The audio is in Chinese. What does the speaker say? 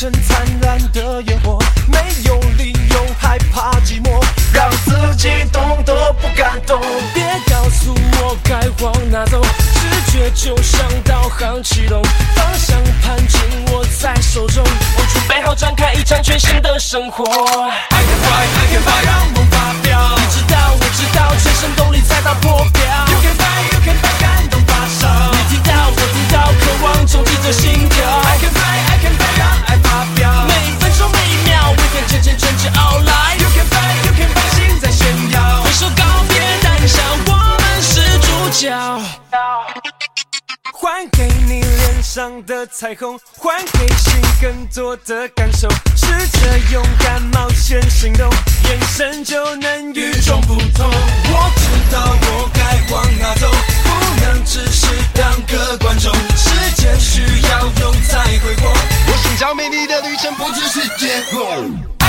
成灿烂的烟火，没有理由害怕寂寞，让自己动都不敢动。别告诉我该往哪走，直觉就像导航启动，方向盘紧握在手中，我准备好展开一场全新的生活。I can fly, I can fly， 让梦发飙。你知道，我知道，全身动力才到破表。You can fly, you can fly， 感动发烧。你听到，我听到，渴望冲击着心跳。I can fly, I can fly， 让爱发飙。每分钟每一秒，为天渐渐甚至傲来。You can fly, you can fly， 心在炫耀。挥手告别胆小，我们是主角。还给你脸上的彩虹，还给心更多的感受，试着勇敢冒险行动，眼神就能与众不同。我知道我该往哪走，不能只是当个观众，时间需要用才挥霍，我寻找美丽的旅程不只是结果。